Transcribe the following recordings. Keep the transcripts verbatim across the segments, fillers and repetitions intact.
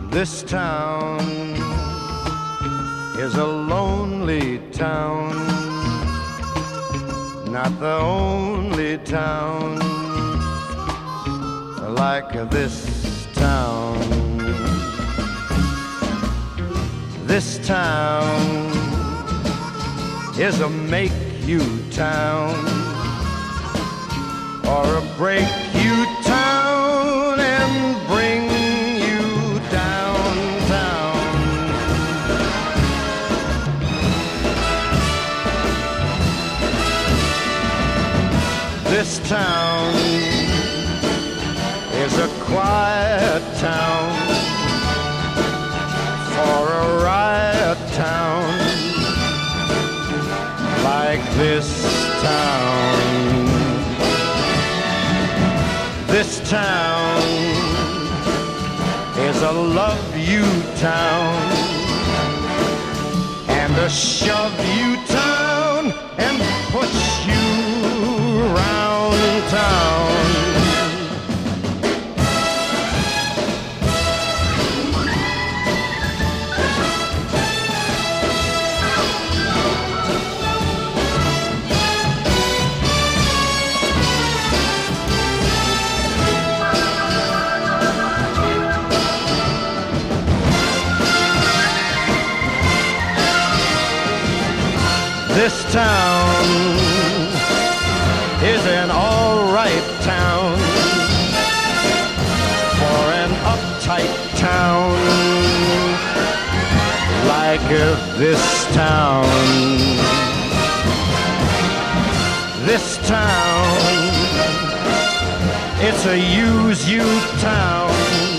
This town is a lonely town, not the only town like this town. This town is a make-you town or a break-you town and bring you downtown. This town is a quiet town for a riot town like this town. This town is a love you town and a shove you town and push you round town. This town is an all-right town for an uptight town like this town. This town, it's a use-you town,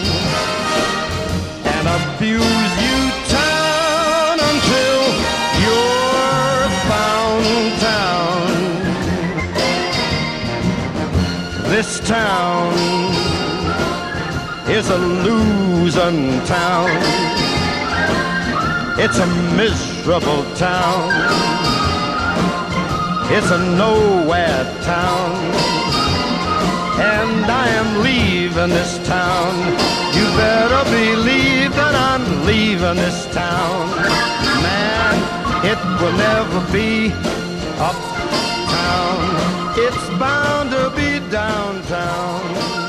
an abuse-you town until you're found town. This town is a losing town. It's a miserable town. It's a nowhere town. And I am leaving this town. You better believe that I'm leaving this town. Man, it will never be uptown. It's bound to be downtown.